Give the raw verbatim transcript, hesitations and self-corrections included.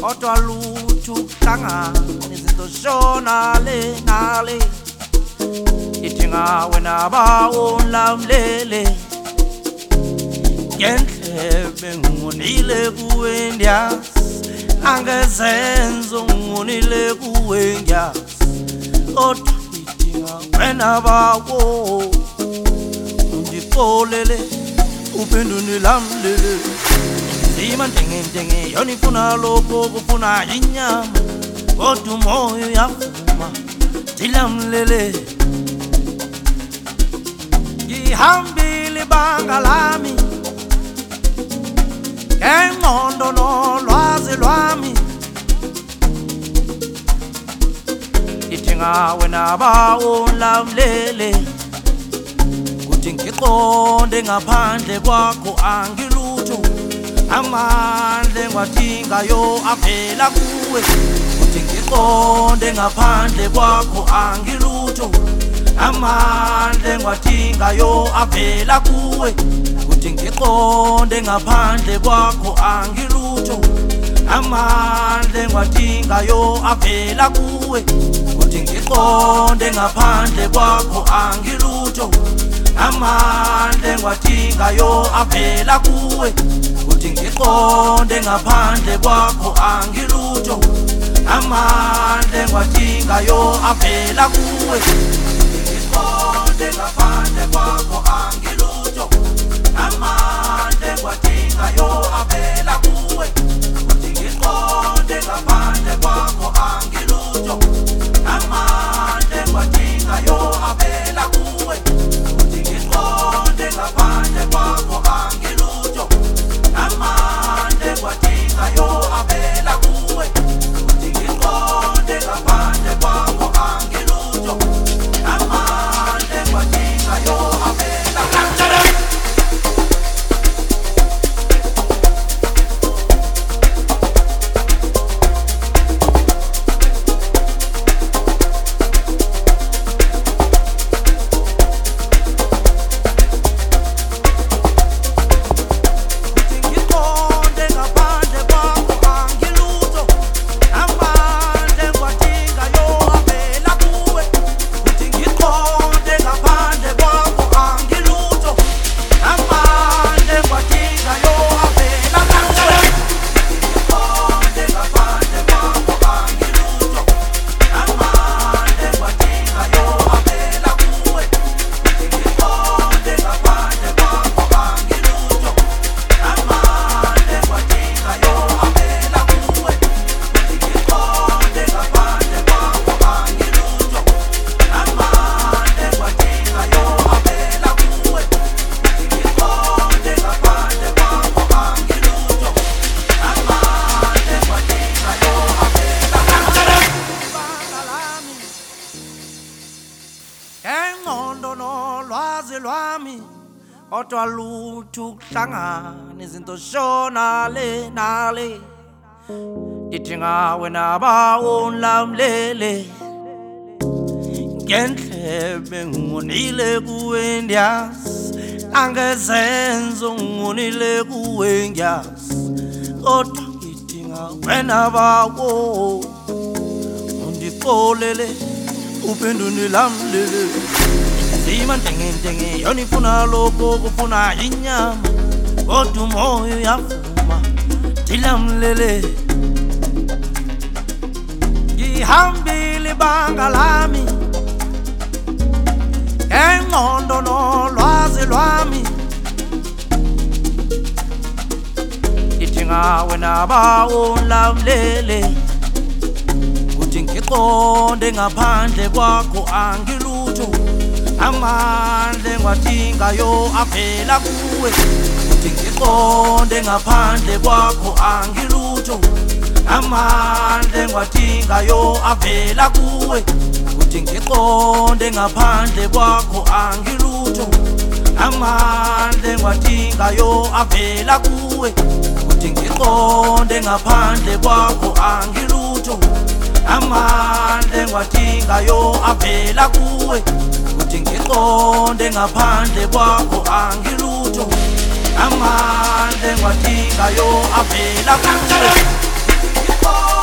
kodwa lutho ukuhlangana izinto shona le nale idinga wena bawo lamlele ngendlebe ngunile kuwe ndiyazi angezenzo ngunile kuwe ndiyazi kodwa idinga wena bawo undifolele uphendule lamlele Zima ndenge ndenge yonifuna lokho kufuna inyama kodwa umoya yavuma ndilamlele ngihambile ibanga lami ngengqondo nolwazi lwami idinga wena bawo lamlele kuthi ngiqonde ngaphandle kwakho angilutho amandle ngiwadingayo avela kuwe kuthi ngiqonde ngaphandle kwakho angilutho amandle ngiwadingayo avela kuwe kuthi ngiqonde ngaphandle kwakho angilutho amandle ngiwadingayo avela kuwe kuthi ngiqonde ngaphandle kwakho angilutho amandle ngiwadingayo avela kuwe kuthi ngiqonde ngaphandle kwakho angilutho amandle ngiwadingayo avela kuwe ngiqonde ngaphandle kwakho angilutho amandle ngiwadingayo avela kuwe kuthi ngiqonde ngaphandle kwakho angilutho amandle ngiwadingayo avela kuwe kuthi ngiqonde ngaphandle kwakho angilutho amandle ngiwadingayo avela kuwe kuthi ngiqonde ngaphandle kwakho angilutho amandle ngiwadingayo avela kuwe engqondo nolwazi lwami kodwa lutho ukuhlangana izinto shona le nale idinga wena bawo lamlele ngendlebe ngunile kuwe ndiyazi angezenzo ngunile kuwe ndiyazi kodwa idinga wena bawo undifolele uphendule lamlele Zima ndenge ndenge yonifuna lokho kufuna inyama kodwa umoya yavuma ndilamlele ngihambile ibanga lami ngengqondo nolwazi lwami idinga wena bawo lamlele kuthi ngiqonde ngaphandle kwakho angilutho amandle ngiwadingayo avela kuwe kuthi ngiqonde ngaphandle kwakho angilutho amandle ngiwadingayo avela kuwe kuthi ngiqonde ngaphandle kwakho angilutho amandle ngiwadingayo avela kuwe kuthi ngiqonde ngaphandle kwakho angilutho amandle ngiwadingayo avela kuwe kuthi ngiqonde ngaphandle kwakho angilutho amandle ngiwadingayo avela kuwe Oh,